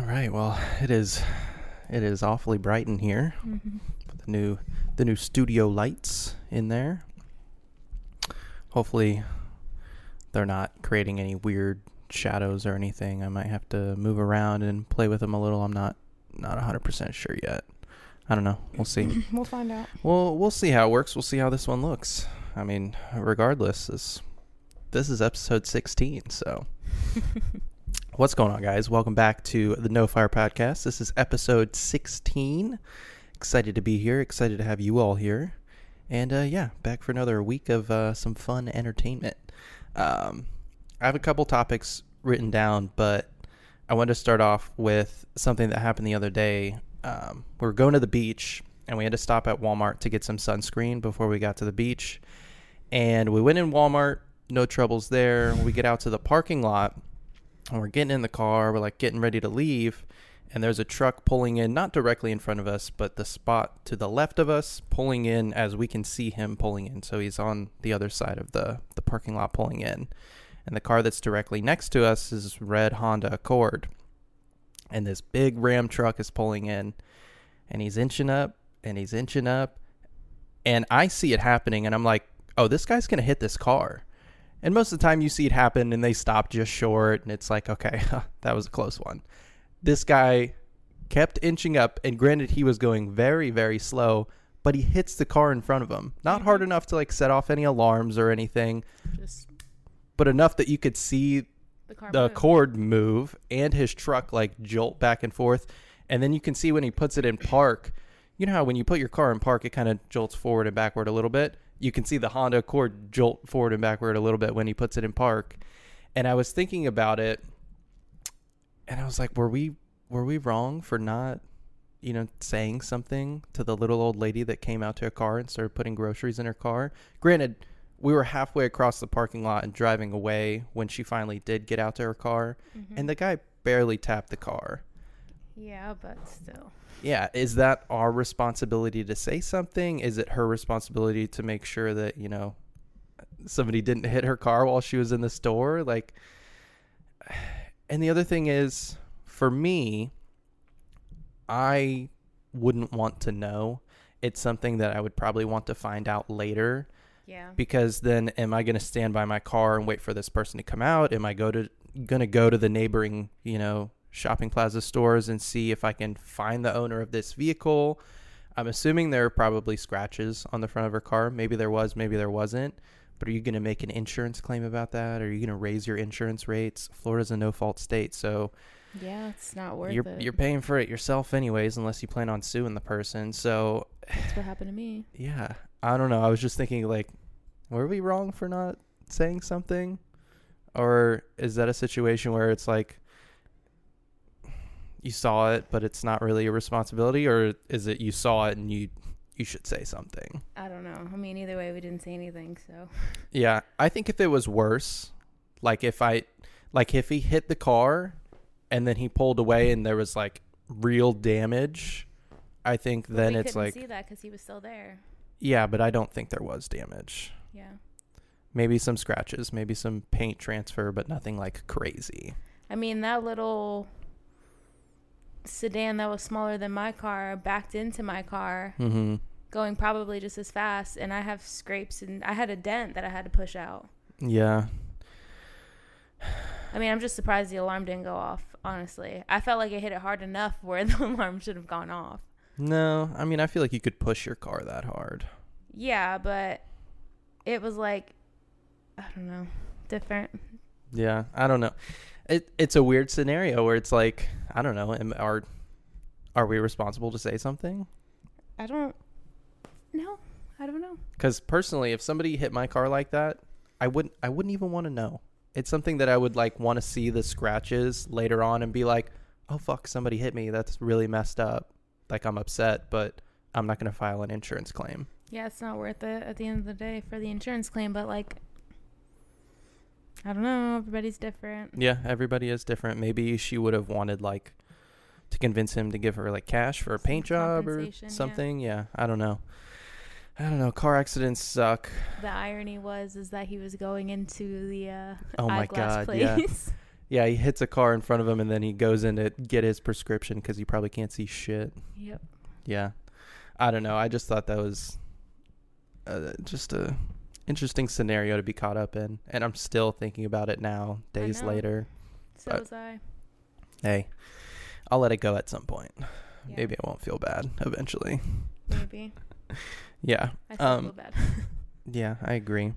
right. Well, it is awfully bright in here. Mm-hmm. The new studio lights in there. Hopefully, they're not creating any weird shadows or anything. I might have to move around and play with them a little. I'm not 100% sure yet. I don't know. We'll see. We'll find out. We'll see how it works. We'll see how this one looks. I mean, regardless, this is episode 16. So, what's going on, guys? Welcome back to the No Fire Podcast. This is episode 16. Excited to be here. Excited to have you all here. And back for another week of some fun entertainment. I have a couple topics written down, but I wanted to start off with something that happened the other day. We were going to the beach, and we had to stop at Walmart to get some sunscreen before we got to the beach. And we went in Walmart, no troubles there. We get out to the parking lot, and we're getting in the car. We're like getting ready to leave, and there's a truck pulling in, not directly in front of us, but the spot to the left of us, pulling in as we can see him pulling in. So he's on the other side of the parking lot pulling in. And the car that's directly next to us is this red Honda Accord. And this big Ram truck is pulling in, and he's inching up, and he's inching up. And I see it happening, and I'm like, oh, this guy's going to hit this car. And most of the time you see it happen, and they stop just short, and it's like, okay, that was a close one. This guy kept inching up, and granted, he was going very, very slow, but he hits the car in front of him. Not hard enough to, like, set off any alarms or anything, but enough that you could see the Accord move and his truck like jolt back and forth. And then you can see when he puts it in park, you know how when you put your car in park, it kind of jolts forward and backward a little bit. You can see the Honda Accord jolt forward and backward a little bit when he puts it in park. And I was thinking about it, and I was like, were we wrong for not, saying something to the little old lady that came out to her car and started putting groceries in her car? Granted, we were halfway across the parking lot and driving away when she finally did get out to her car, and the guy barely tapped the car. Yeah, but still. Yeah, is that our responsibility to say something? Is it her responsibility to make sure that, somebody didn't hit her car while she was in the store? Like, and the other thing is, for me, I wouldn't want to know. It's something that I would probably want to find out later. Yeah. Because then am I going to stand by my car and wait for this person to come out? Am I going to go to the neighboring, shopping plaza stores and see if I can find the owner of this vehicle? I'm assuming there are probably scratches on the front of her car. Maybe there was, maybe there wasn't. But are you going to make an insurance claim about that? Are you going to raise your insurance rates? Florida's a no-fault state, so yeah, it's not worth it. You're paying for it yourself anyways, unless you plan on suing the person. So that's what happened to me. Yeah. I don't know. I was just thinking, like, were we wrong for not saying something? Or is that a situation where it's like you saw it, but it's not really your responsibility? Or is it you saw it and you should say something? I don't know. I mean, either way, we didn't say anything, so. Yeah. I think if it was worse, if he hit the car and then he pulled away and there was, like, real damage, I think then it's like. We couldn't see that because he was still there. Yeah, but I don't think there was damage. Yeah. Maybe some scratches, maybe some paint transfer, but nothing like crazy. I mean, that little sedan that was smaller than my car backed into my car, going probably just as fast, and I have scrapes, and I had a dent that I had to push out. Yeah. I mean, I'm just surprised the alarm didn't go off, honestly. I felt like it hit it hard enough where the alarm should have gone off. No, I mean, I feel like you could push your car that hard. Yeah, but it was like, I don't know, different. Yeah, I don't know. It's a weird scenario where it's like, I don't know, are we responsible to say something? I don't know. Because personally, if somebody hit my car like that, I wouldn't even want to know. It's something that I would like want to see the scratches later on and be like, oh fuck, somebody hit me. That's really messed up. Like, I'm upset, but I'm not going to file an insurance claim. Yeah, it's not worth it at the end of the day for the insurance claim, but, like, I don't know. Everybody's different. Yeah, everybody is different. Maybe she would have wanted, like, to convince him to give her, like, cash for a paint job or something. Yeah, I don't know. Car accidents suck. The irony is that he was going into the oh my eyeglass God, place. Yeah. Yeah, he hits a car in front of him and then he goes in to get his prescription because he probably can't see shit. Yep. Yeah. I don't know. I just thought that was just a interesting scenario to be caught up in. And I'm still thinking about it now, days later. So was I. Hey, I'll let it go at some point. Yeah. Maybe I won't feel bad eventually. Maybe. Yeah. I still feel bad. Yeah, I agree.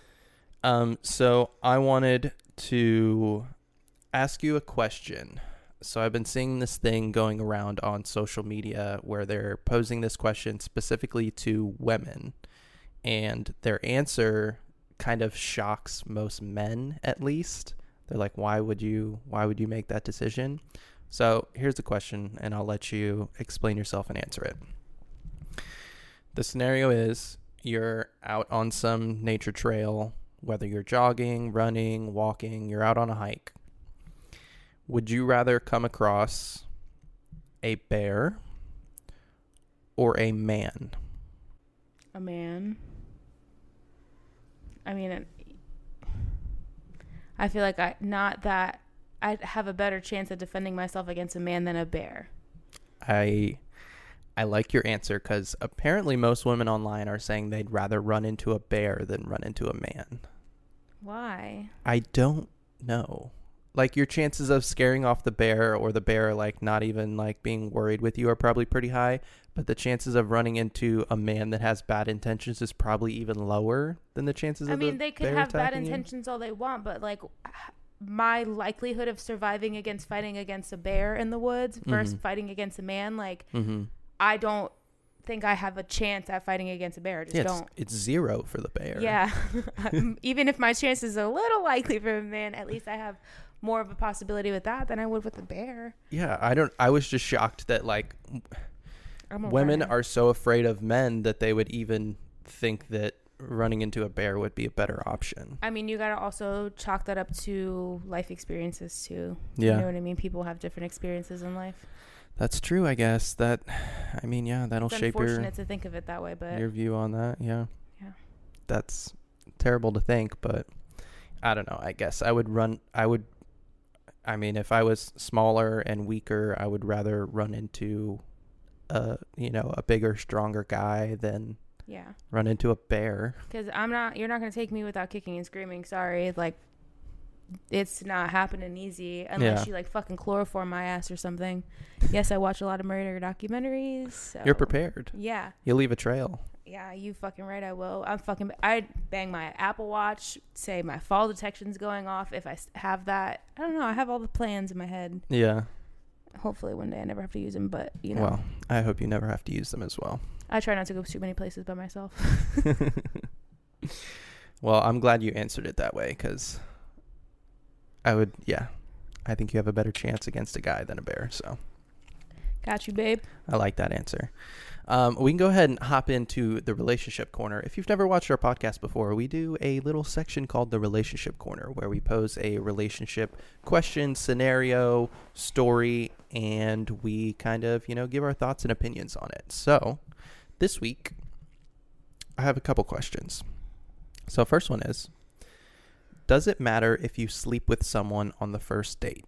So I wanted to ask you a question. So I've been seeing this thing going around on social media where they're posing this question specifically to women, and their answer kind of shocks most men, at least. They're like, why would you make that decision? So here's the question, and I'll let you explain yourself and answer it. The scenario is you're out on some nature trail, whether you're jogging, running, walking, you're out on a hike. Would you rather come across a bear or a man? A man. I mean, I feel like I'd have a better chance of defending myself against a man than a bear. I like your answer because apparently most women online are saying they'd rather run into a bear than run into a man. Why? I don't know. Like, your chances of scaring off the bear or the bear, like, not even, like, being worried with you are probably pretty high. But the chances of running into a man that has bad intentions is probably even lower than the chances of the bear attacking you. I mean, they could have bad intentions all they want, but, like, my likelihood of surviving against fighting against a bear in the woods versus fighting against a man, like, I don't think I have a chance at fighting against a bear. It's 0 for the bear. Yeah. Even if my chances are a little likely for a man, at least I have more of a possibility with that than I would with a bear. Yeah, I was just shocked that, like, women are so afraid of men that they would even think that running into a bear would be a better option. I mean, you got to also chalk that up to life experiences too. Yeah. You know what I mean? People have different experiences in life. That's true, I guess. That'll It's shape unfortunate to think of it that way, but your view on that. Yeah. Yeah. That's terrible to think, but I don't know. I guess if I was smaller and weaker, I would rather run into a bigger, stronger guy than run into a bear. Because you're not going to take me without kicking and screaming. Sorry. Like, it's not happening easy unless you, like, fucking chloroform my ass or something. Yes, I watch a lot of murder documentaries. So. You're prepared. Yeah. You'll leave a trail. Yeah, you fucking right, I will. I'd bang my Apple Watch, say my fall detection's going off if I have that. I don't know. I have all the plans in my head. Yeah. Hopefully one day I never have to use them, but, you know. Well, I hope you never have to use them as well. I try not to go too many places by myself. Well, I'm glad you answered it that way because I think you have a better chance against a guy than a bear, so. Got you, babe. I like that answer. We can go ahead and hop into the relationship corner. If you've never watched our podcast before, we do a little section called the relationship corner where we pose a relationship question, scenario, story, and we kind of, give our thoughts and opinions on it. So this week, I have a couple questions. So first one is, does it matter if you sleep with someone on the first date?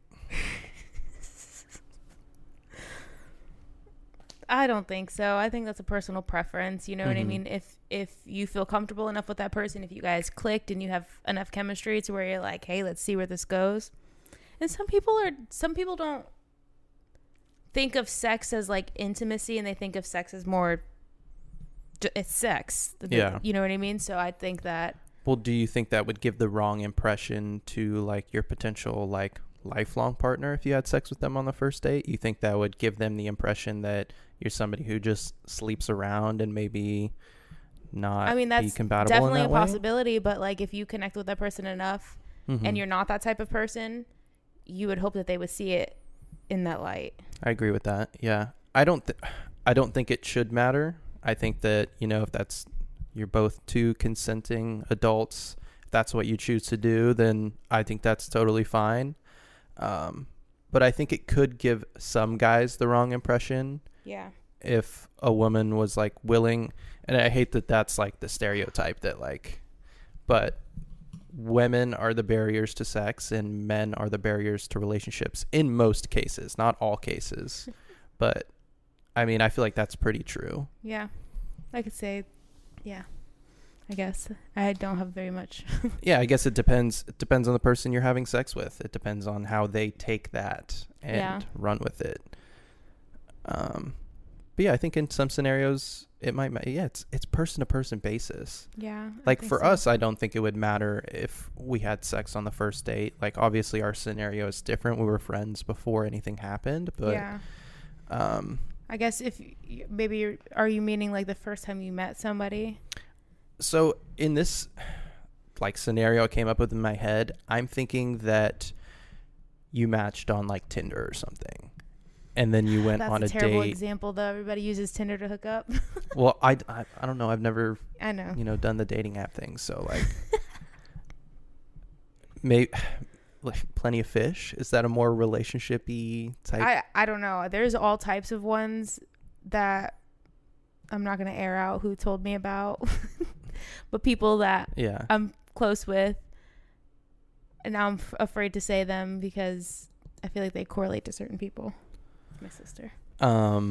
I don't think so. I think that's a personal preference. You know what I mean? If you feel comfortable enough with that person, if you guys clicked and you have enough chemistry to where you're like, hey, let's see where this goes. And some people don't think of sex as like intimacy, and they think of sex as more, it's sex. Yeah. You know what I mean? So I think that. Well, do you think that would give the wrong impression to like your potential like lifelong partner if you had sex with them on the first date? You think that would give them the impression that you're somebody who just sleeps around and maybe not be compatible in that way? Definitely a possibility, but like if you connect with that person enough and you're not that type of person, you would hope that they would see it in that light. I agree with that. Yeah. I don't think it should matter. I think that, if you're both two consenting adults, if that's what you choose to do, then I think that's totally fine. But I think it could give some guys the wrong impression. Yeah. If a woman was like willing, and I hate that that's like the stereotype that like, but women are the barriers to sex and men are the barriers to relationships in most cases, not all cases. But I mean, I feel like that's pretty true. Yeah. I could say, yeah. I guess I don't have very much. Yeah, I guess it depends. It depends on the person you're having sex with. It depends on how they take that and run with it. But yeah, I think in some scenarios it might. Yeah, it's person to person basis. Yeah. Like for us, I don't think it would matter if we had sex on the first date. Like obviously our scenario is different. We were friends before anything happened. But yeah. I guess if maybe are you meaning like the first time you met somebody? So in this like scenario it came up with in my head, I'm thinking that you matched on like Tinder or something, and then you went on a date. That's a terrible example, though. Everybody uses Tinder to hook up. Well, I don't know. I've never done the dating app thing. So like, maybe like Plenty of Fish. Is that a more relationship-y type? I don't know. There's all types of ones that I'm not gonna air out who told me about. But people that I'm close with, and now I'm afraid to say them because I feel like they correlate to certain people. My sister. I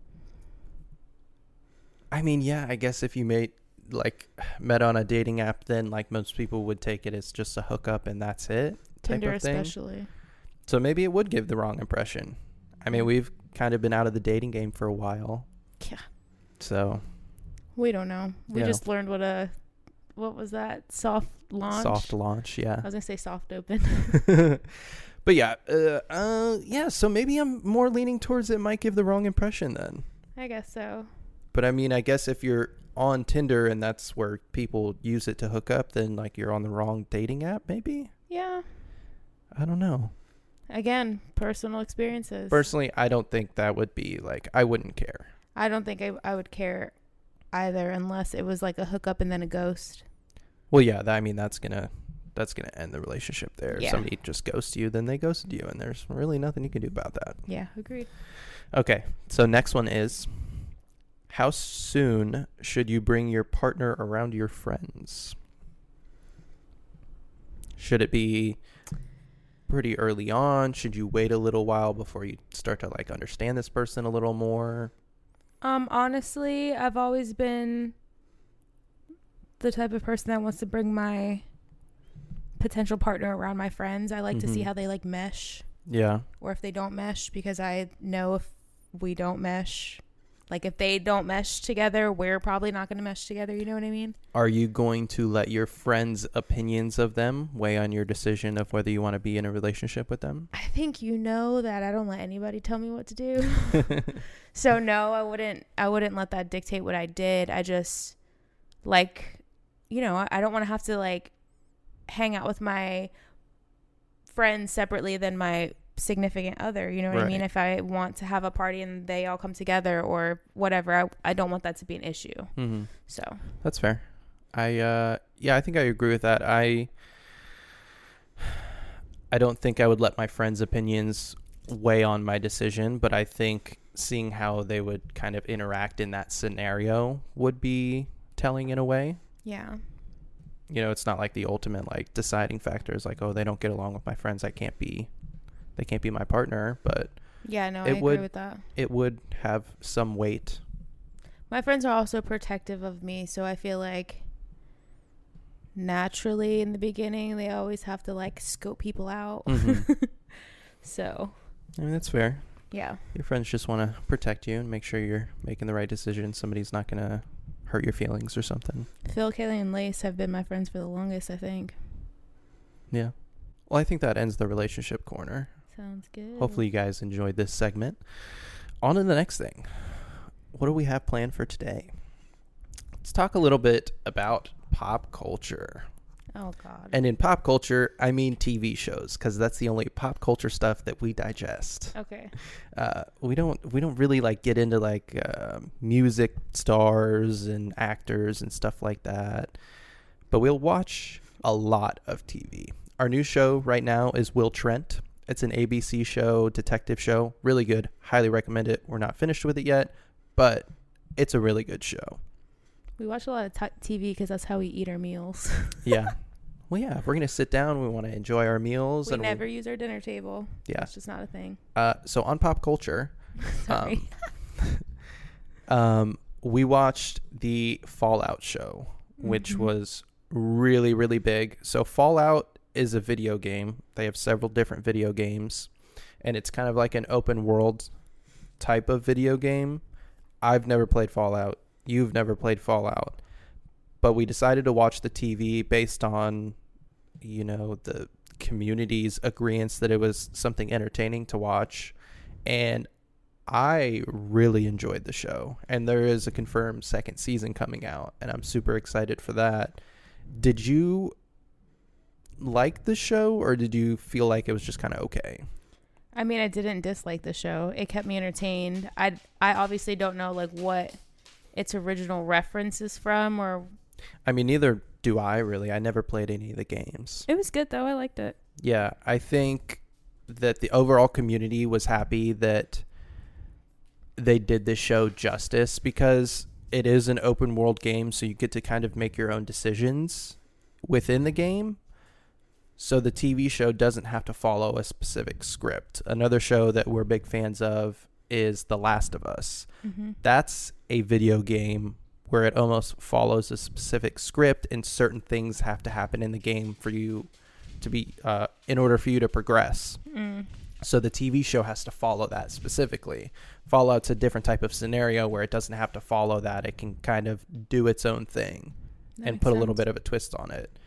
mean, yeah, I guess if you met on a dating app, then like most people would take it as just a hookup and that's it. Tinder especially. So maybe it would give the wrong impression. I mean, we've kind of been out of the dating game for a while. Yeah. So we don't know. We just learned what was that? Soft launch? Soft launch, yeah. I was going to say soft open. But yeah, so maybe I'm more leaning towards it might give the wrong impression then. I guess so. But I mean, I guess if you're on Tinder and that's where people use it to hook up, then like you're on the wrong dating app maybe? Yeah. I don't know. Again, personal experiences. Personally, I don't think that would be like, I wouldn't care. I don't think I would care either unless it was like a hookup and then a ghost. Well, yeah, that's gonna end the relationship there. Yeah. If somebody just ghosts you, then they ghosted you, and there's really nothing you can do about that. Yeah, agreed. Okay, so next one is, how soon should you bring your partner around your friends? Should it be pretty early on? Should you wait a little while before you start to like understand this person a little more? Honestly, I've always been the type of person that wants to bring my potential partner around my friends. I like to see how they like mesh. Yeah. Or if they don't mesh, because I know if we don't mesh, like if they don't mesh together, we're probably not going to mesh together. You know what I mean? Are you going to let your friends' opinions of them weigh on your decision of whether you want to be in a relationship with them? I think you know that I don't let anybody tell me what to do. So no, I wouldn't let that dictate what I did. I just like, I don't want to have to like hang out with my friends separately than my significant other. You know what I mean? If I want to have a party and they all come together or whatever, I don't want that to be an issue. Mm-hmm. So that's fair. I think I agree with that. I don't think I would let my friends' opinions weigh on my decision, but I think seeing how they would kind of interact in that scenario would be telling in a way. Yeah. It's not like the ultimate like deciding factor is like, oh, they don't get along with my friends, they can't be my partner, but yeah, no, I agree with that. It would have some weight. My friends are also protective of me, so I feel like naturally in the beginning they always have to like scope people out. Mm-hmm. So I mean, that's fair. Yeah. Your friends just want to protect you and make sure you're making the right decision. Somebody's not going to hurt your feelings or something. Phil, Kaylee, and Lace have been my friends for the longest, I think. Yeah. Well, I think that ends the relationship corner. Sounds good. Hopefully you guys enjoyed this segment. On to the next thing. What do we have planned for today? Let's talk a little bit about pop culture. Oh, God. And in pop culture, I mean TV shows, because that's the only pop culture stuff that we digest. Okay. We don't really like get into like music stars and actors and stuff like that. But we'll watch a lot of TV. Our new show right now is Will Trent. It's an ABC show, detective show. Really good. Highly recommend it. We're not finished with it yet, but it's a really good show. We watch a lot of TV because that's how we eat our meals. Yeah. Well, yeah, we're gonna sit down. We want to enjoy our meals. We never use our dinner table. Yeah, it's just not a thing. So on pop culture, Sorry. We watched the Fallout show, which was really, really big. So Fallout is a video game. They have several different video games, and it's kind of like an open world type of video game. I've never played Fallout. You've never played Fallout. But we decided to watch the TV based on, the community's agreeance that it was something entertaining to watch. And I really enjoyed the show, and there is a confirmed second season coming out, and I'm super excited for that. Did you like the show, or did you feel like it was just kind of okay? I mean, I didn't dislike the show. It kept me entertained. I obviously don't know like what its original reference is from, or I mean, neither do I really. I never played any of the games. It was good though. I liked it. Yeah, I think that the overall community was happy that they did this show justice, because it is an open world game, so you get to kind of make your own decisions within the game. So the TV show doesn't have to follow a specific script. Another show that we're big fans of is The Last of Us. Mm-hmm. That's a video game where it almost follows a specific script, and certain things have to happen in the game for you to be in order for you to progress. So the TV show has to follow that specifically. Fallout's a different type of scenario where it doesn't have to follow that. It can kind of do its own thing and put a little bit of a twist on it.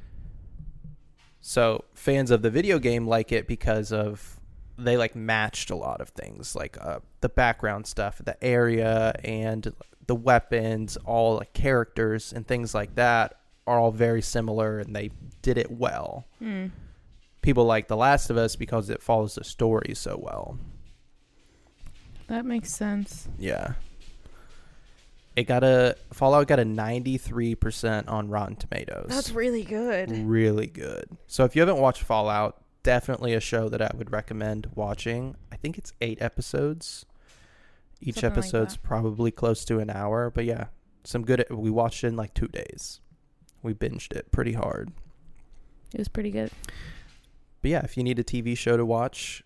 So fans of the video game like it because of they like matched a lot of things, like the background stuff, the area, and the weapons, all like characters and things like that are all very similar, and they did it well. People like The Last of Us because it follows the story so well. That makes sense. Yeah. Fallout got a 93% on Rotten Tomatoes. That's really good. Really good. So if you haven't watched Fallout, definitely a show that I would recommend watching. I think it's 8 episodes. Each Something episode's like probably close to an hour, but yeah, we watched it in like 2 days. We binged it pretty hard. It was pretty good. But yeah, if you need a TV show to watch,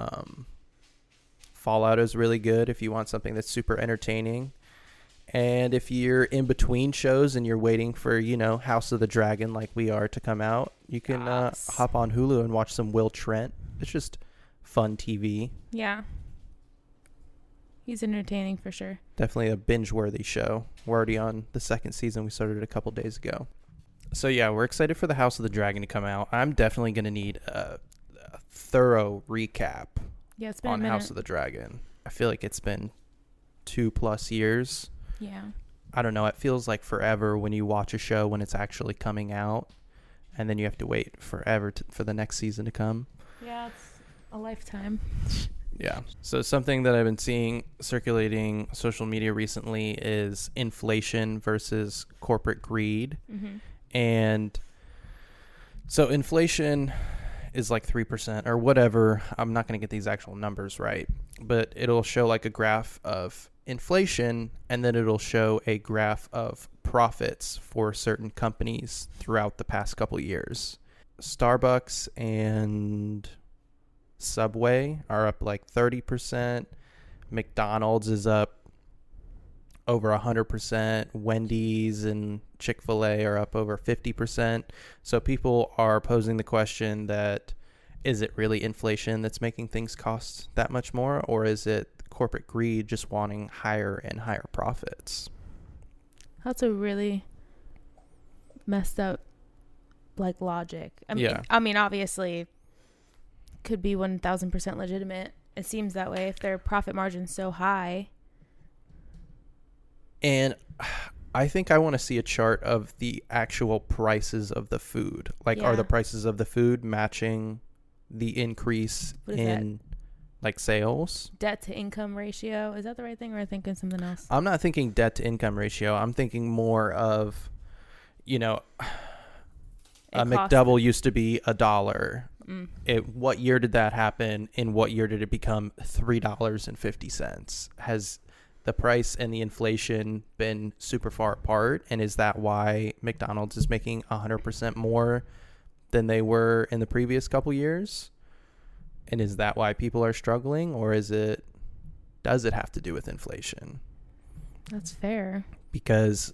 Fallout is really good if you want something that's super entertaining. And if you're in between shows and you're waiting for, House of the Dragon like we are to come out, you can hop on Hulu and watch some Will Trent. It's just fun TV. Yeah. He's entertaining for sure. Definitely a binge-worthy show. We're already on the second season. We started a couple days ago. So yeah, we're excited for the House of the Dragon to come out. I'm definitely going to need a thorough recap it's been on House of the Dragon. I feel like it's been 2+ years. Yeah. I don't know. It feels like forever when you watch a show when it's actually coming out, and then you have to wait forever for the next season to come. Yeah, it's a lifetime. Yeah. So something that I've been seeing circulating social media recently is inflation versus corporate greed. Mm-hmm. And so inflation is like 3% or whatever. I'm not going to get these actual numbers right, but it'll show like a graph of inflation, and then it'll show a graph of profits for certain companies throughout the past couple years. Starbucks and Subway are up like 30%. McDonald's is up over 100%. Wendy's and Chick-fil-A are up over 50%. So people are posing the question that, is it really inflation that's making things cost that much more, or is it corporate greed just wanting higher and higher profits? That's a really messed up logic. I mean, obviously could be 1,000% legitimate. It seems that way if their profit margin's so high. And I think I want to see a chart of the actual prices of the food. Are the prices of the food matching the increase in sales? Debt to income ratio. Is that the right thing, or am I thinking something else? I'm not thinking debt to income ratio. I'm thinking more of, a McDouble used to be $1. What year did that happen? In what year did it become $3.50? Has the price and the inflation been super far apart? And is that why McDonald's is making 100% more than they were in the previous couple years? And is that why people are struggling? Or does it have to do with inflation? That's fair. Because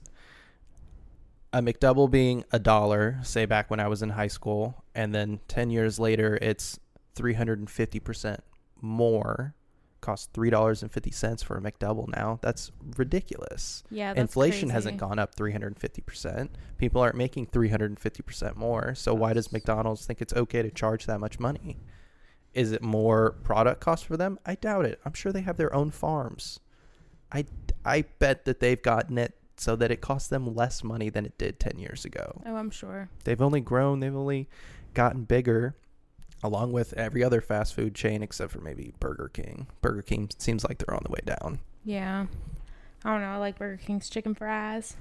a McDouble being $1, say back when I was in high school, and then 10 years later, it's 350% more, costs $3.50 for a McDouble now. That's ridiculous. Yeah, that's inflation crazy. hasn't gone up 350%. People aren't making 350% more. So why does McDonald's think it's okay to charge that much money? Is it more product cost for them? I doubt it. I'm sure they have their own farms. I bet that they've gotten it so that it costs them less money than it did 10 years ago. Oh, I'm sure. They've only grown. They've only gotten bigger, along with every other fast food chain except for maybe Burger King. Burger King seems like they're on the way down. Yeah. I don't know. I like Burger King's chicken fries.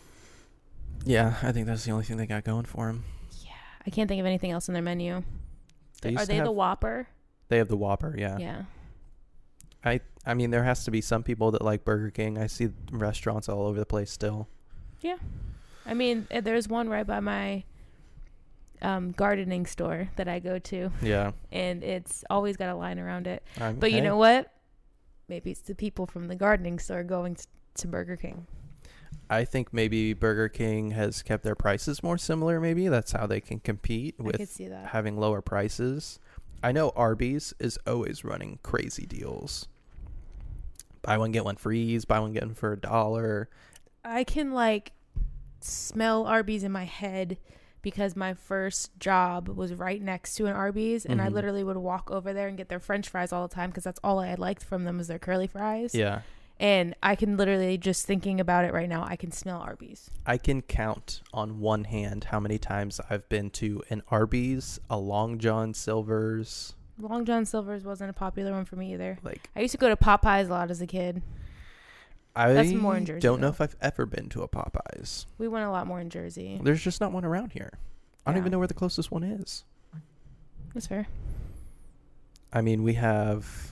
Yeah, I think that's the only thing they got going for them. Yeah. I can't think of anything else on their menu. Are they the Whopper? They have the Whopper, yeah. Yeah. I mean, there has to be some people that like Burger King. I see restaurants all over the place still. Yeah. I mean, there's one right by my gardening store that I go to. Yeah. And it's always got a line around it. But you know what? Maybe it's the people from the gardening store going to Burger King. I think maybe Burger King has kept their prices more similar. Maybe that's how they can compete with having lower prices. I know Arby's is always running crazy deals. Buy one, get one free. Buy one, get one for $1. I can smell Arby's in my head because my first job was right next to an Arby's, and I literally would walk over there and get their French fries all the time because that's all I had liked from them was their curly fries. Yeah. And I can literally, just thinking about it right now, I can smell Arby's. I can count on one hand how many times I've been to an Arby's, a Long John Silver's. Long John Silver's wasn't a popular one for me either. I used to go to Popeyes a lot as a kid. That's more in Jersey. Don't know if I've ever been to a Popeyes. We went a lot more in Jersey. There's just not one around here. I don't even know where the closest one is. That's fair. I mean, we have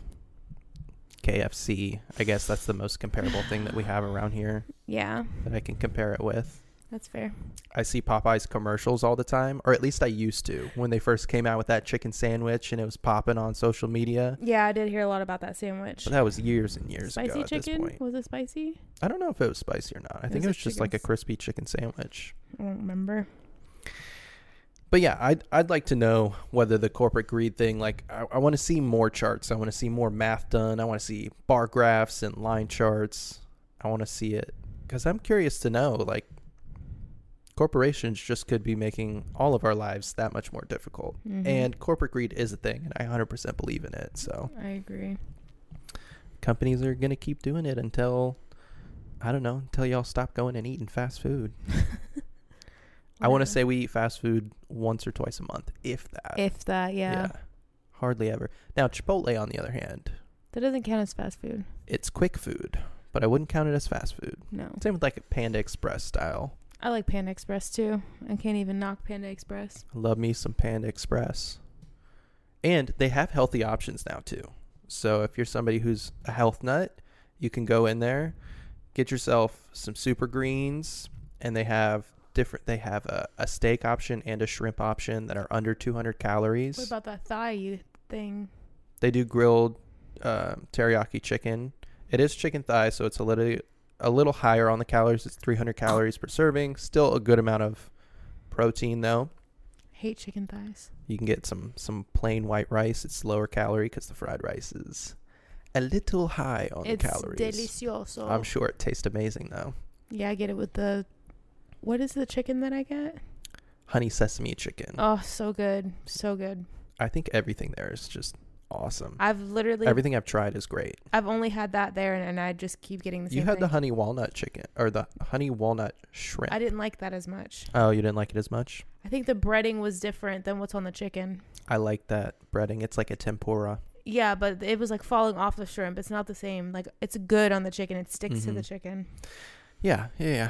KFC. I guess that's the most comparable thing that we have around here. Yeah. That I can compare it with. That's fair. I see Popeyes commercials all the time, or at least I used to, when they first came out with that chicken sandwich and it was popping on social media. Yeah, I did hear a lot about that sandwich. But that was years and years ago. Spicy at chicken? This point. Was it spicy? I don't know if it was spicy or not. I think it was just like a crispy chicken sandwich. I don't remember. But yeah, I'd like to know whether the corporate greed thing, I want to see more charts. I want to see more math done. I want to see bar graphs and line charts. I want to see it because I'm curious to know, corporations just could be making all of our lives that much more difficult. Mm-hmm. And corporate greed is a thing, and I 100% believe in it. So I agree. Companies are going to keep doing it until y'all stop going and eating fast food. I want to say we eat fast food once or twice a month, if that. If that, yeah. Hardly ever. Now, Chipotle, on the other hand. That doesn't count as fast food. It's quick food, but I wouldn't count it as fast food. No. Same with a Panda Express style. I like Panda Express too. I can't even knock Panda Express. I love me some Panda Express. And they have healthy options now too. So if you're somebody who's a health nut, you can go in there, get yourself some super greens, and they have a steak option and a shrimp option that are under 200 calories. What about that thigh thing? They do grilled teriyaki chicken. It is chicken thigh, so it's a little higher on the calories. It's 300 calories per serving. Still a good amount of protein, though. Hate chicken thighs. You can get some plain white rice. It's lower calorie because the fried rice is a little high on the calories. It's delicioso. I'm sure it tastes amazing, though. Yeah, I get it with what is the chicken that I get? Honey sesame chicken. Oh, so good. So good. I think everything there is just awesome. Everything I've tried is great. I've only had that there, and I just keep getting the same thing. You had the honey walnut chicken, or the honey walnut shrimp. I didn't like that as much. Oh, you didn't like it as much? I think the breading was different than what's on the chicken. I like that breading. It's like a tempura. Yeah, but it was falling off the shrimp. It's not the same. It's good on the chicken. It sticks to the chicken. Yeah.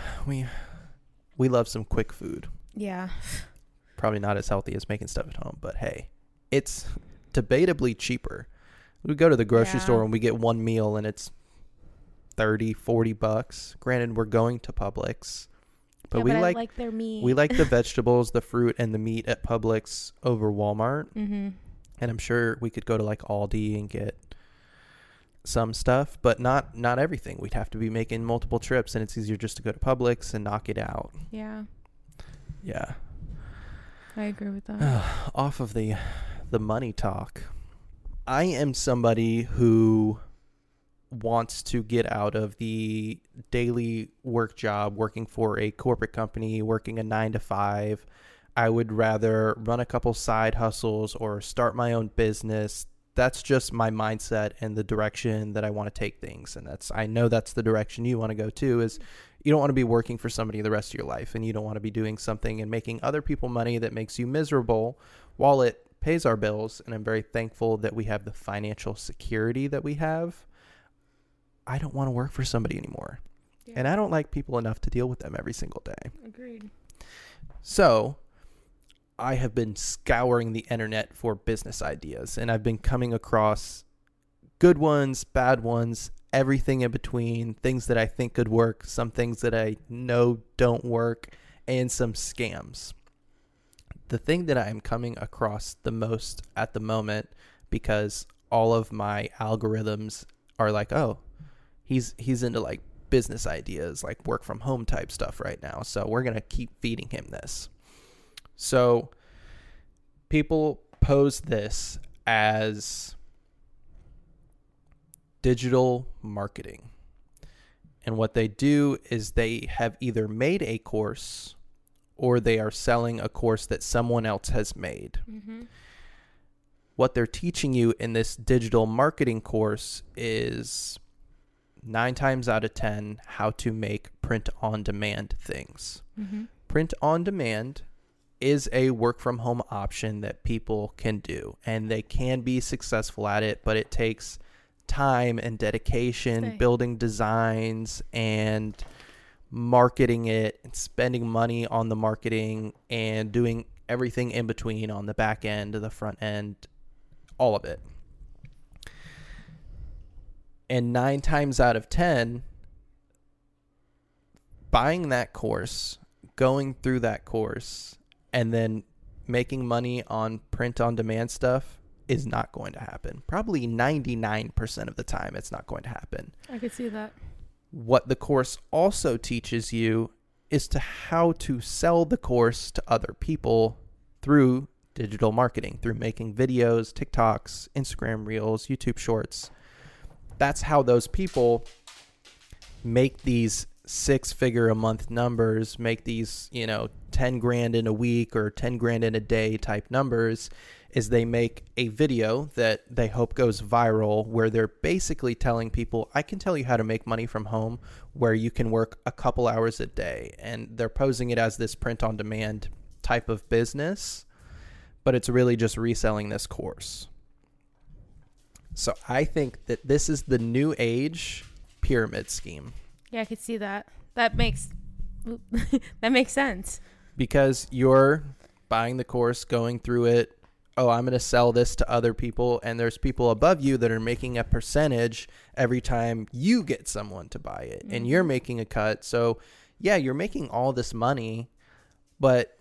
We love some quick food. Yeah. Probably not as healthy as making stuff at home, but hey, it's debatably cheaper. We go to the grocery store and we get one meal and it's $30-$40. Granted, we're going to Publix, but I like their meat. We like the vegetables, the fruit, and the meat at Publix over Walmart. Mm-hmm. And I'm sure we could go to like Aldi and get some stuff, but not everything. We'd have to be making multiple trips, and it's easier just to go to Publix and knock it out. Yeah. Yeah. I agree with that. Off of the money talk, I am somebody who wants to get out of the daily work job, working for a corporate company, working a 9 to 5. I would rather run a couple side hustles or start my own business. That's just my mindset and the direction that I want to take things. And I know that's the direction you want to go too, is you don't want to be working for somebody the rest of your life, and you don't want to be doing something and making other people money that makes you miserable while it pays our bills. And I'm very thankful that we have the financial security that we have. I don't want to work for somebody anymore. Yeah. And I don't like people enough to deal with them every single day. Agreed. So I have been scouring the internet for business ideas, and I've been coming across good ones, bad ones, everything in between, things that I think could work, some things that I know don't work, and some scams. The thing that I am coming across the most at the moment, because all of my algorithms are like, oh, he's into like business ideas, like work from home type stuff right now, so we're going to keep feeding him this. So people pose this as digital marketing. And what they do is they have either made a course or they are selling a course that someone else has made. Mm-hmm. What they're teaching you in this digital marketing course is 9 times out of 10 how to make print on demand things. Mm-hmm. Print on demand is a work from home option that people can do, and they can be successful at it, but it takes time and dedication, building designs and marketing it and spending money on the marketing and doing everything in between on the back end, the front end, all of it. And 9 times out of 10, buying that course, going through that course, and then making money on print on demand stuff is not going to happen. Probably 99% of the time it's not going to happen. I could see that. What the course also teaches you is to how to sell the course to other people through digital marketing, through making videos, TikToks, Instagram Reels, YouTube Shorts. That's how those people make these 6-figure a month numbers, make these, 10 grand in a week or 10 grand in a day type numbers, is they make a video that they hope goes viral where they're basically telling people, I can tell you how to make money from home where you can work a couple hours a day. And they're posing it as this print on demand type of business, but it's really just reselling this course. So I think that this is the new age pyramid scheme. Yeah, I could see that. That makes sense. Because you're buying the course, going through it. Oh, I'm going to sell this to other people. And there's people above you that are making a percentage every time you get someone to buy it. Mm-hmm. And you're making a cut. So, yeah, you're making all this money. But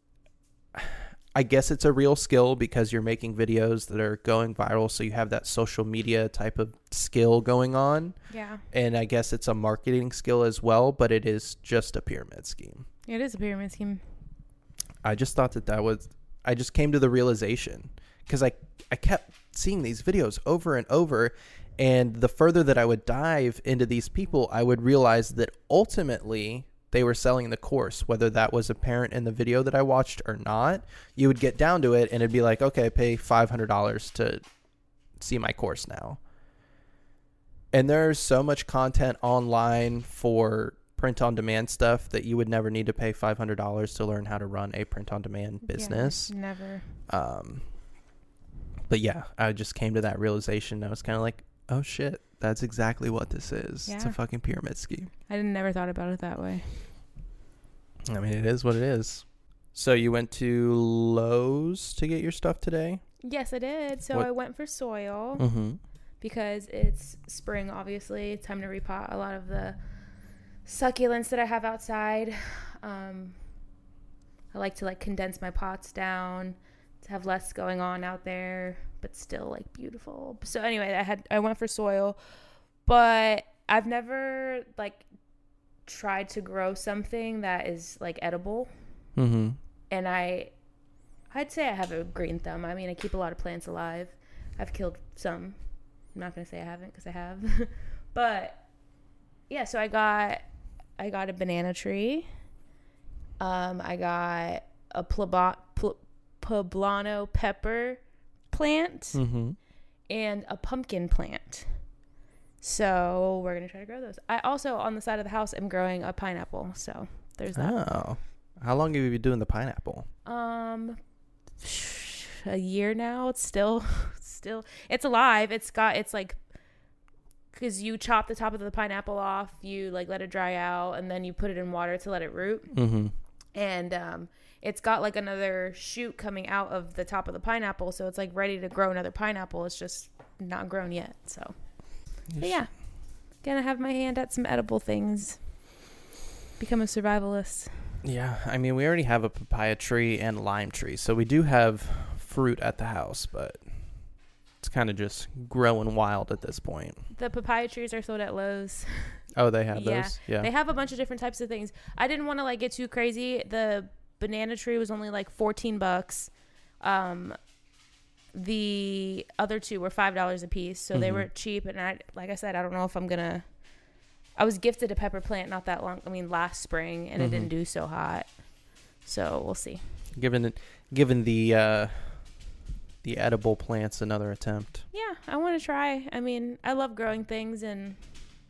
I guess it's a real skill because you're making videos that are going viral. So you have that social media type of skill going on. Yeah. And I guess it's a marketing skill as well. But it is just a pyramid scheme. It is a pyramid scheme. I just thought I just came to the realization because I kept seeing these videos over and over, and the further that I would dive into these people, I would realize that ultimately they were selling the course, whether that was apparent in the video that I watched or not. You would get down to it and it'd be like, okay, pay $500 to see my course now. And there's so much content online for print on demand stuff that you would never need to pay $500 to learn how to run a print on demand business. Yeah, never. But yeah, I just came to that realization. I was kind of like, oh shit, that's exactly what this is. Yeah. It's a fucking pyramid scheme. I never thought about it that way. I mean, it is what it is. So you went to Lowe's to get your stuff today? Yes, I did. So I went for soil. Mm-hmm. because it's spring, obviously. It's time to repot a lot of the succulents that I have outside. I like to condense my pots down to have less going on out there, but still beautiful. So anyway, I went for soil, but I've never tried to grow something that is edible. Mm-hmm. And I'd say I have a green thumb. I mean, I keep a lot of plants alive. I've killed some. I'm not gonna say I haven't, because I have. But yeah, so I got a banana tree. I got a poblano pepper plant, Mm-hmm. and a pumpkin plant. So we're gonna try to grow those. I also, on the side of the house, am growing a pineapple. So there's that. Oh, how long have you been doing the pineapple? A year now. It's still it's alive. Because you chop the top of the pineapple off, you let it dry out, and then you put it in water to let it root. Mm-hmm. And it's got another shoot coming out of the top of the pineapple, so it's ready to grow another pineapple. It's just not grown yet. So but yeah, gonna have my hand at some edible things. Become a survivalist. Yeah, I mean, we already have a papaya tree and lime tree, so we do have fruit at the house, but it's kind of just growing wild at this point. The papaya trees are sold at Lowe's. Oh, they have those? Yeah. They have a bunch of different types of things. I didn't want to get too crazy. The banana tree was only $14. The other two were $5 a piece, so they were cheap. And I don't know if I'm gonna. I was gifted a pepper plant not that long. I mean, last spring, and it didn't do so hot. So we'll see. Given the edible plants another attempt. Yeah, I want to try. I mean, I love growing things and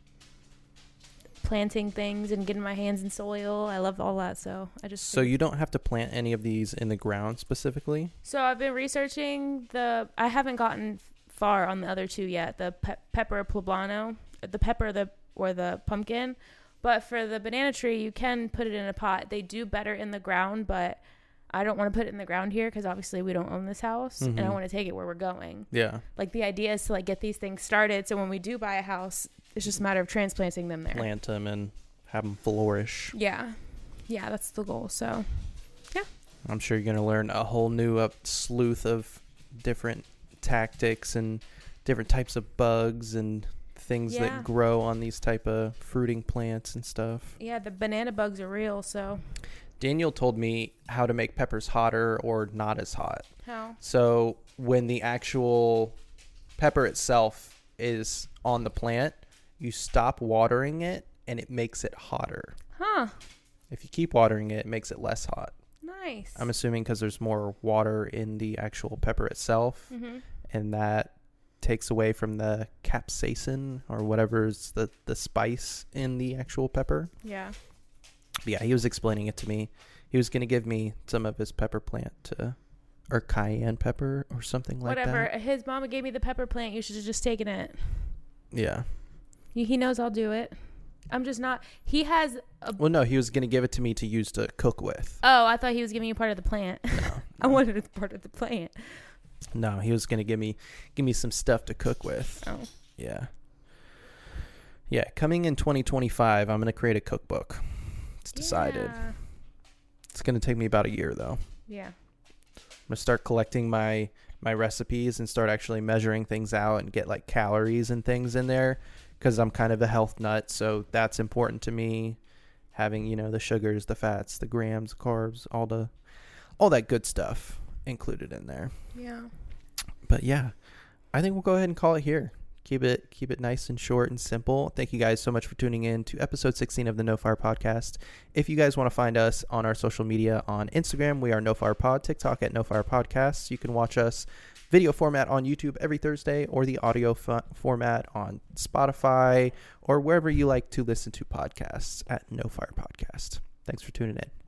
planting things and getting my hands in soil. I love all that. So So you don't have to plant any of these in the ground specifically? So I've been researching I haven't gotten far on the other two yet. The pepper poblano, the pepper, or the pumpkin. But for the banana tree, you can put it in a pot. They do better in the ground, but I don't want to put it in the ground here because obviously we don't own this house, and I want to take it where we're going. Yeah. The idea is to get these things started, so when we do buy a house, it's just a matter of transplanting them there. Plant them and have them flourish. Yeah. Yeah, that's the goal. So, yeah. I'm sure you're going to learn a whole new sleuth of different tactics and different types of bugs and things that grow on these type of fruiting plants and stuff. Yeah, the banana bugs are real, so. Daniel told me how to make peppers hotter or not as hot. How? So when the actual pepper itself is on the plant, you stop watering it and it makes it hotter. Huh. If you keep watering it, it makes it less hot. Nice. I'm assuming because there's more water in the actual pepper itself, and that takes away from the capsaicin or whatever's the spice in the actual pepper. Yeah. But yeah, he was explaining it to me. He was going to give me some of his pepper plant or cayenne pepper or something like that. Whatever. His mama gave me the pepper plant. You should have just taken it. Yeah. He knows I'll do it. I'm just not. He has a. Well, no, he was going to give it to me to use to cook with. Oh, I thought he was giving you part of the plant. No. I wanted it part of the plant. No, he was going to give me some stuff to cook with. Oh. Yeah. Yeah, coming in 2025, I'm going to create a cookbook. It's decided. Yeah. It's going to take me about a year, though. Yeah. I'm going to start collecting my recipes and start actually measuring things out and get calories and things in there because I'm kind of a health nut, so that's important to me. Having, the sugars, the fats, the grams, carbs, all that good stuff included in there. Yeah. But yeah, I think we'll go ahead and call it here. Keep it nice and short and simple. Thank you guys so much for tuning in to episode 16 of the No Fire Podcast. If you guys want to find us on our social media, on Instagram, we are No Fire Pod, TikTok at No Fire Podcasts. You can watch us video format on YouTube every Thursday, or the audio format on Spotify, or wherever you like to listen to podcasts at No Fire Podcast. Thanks for tuning in.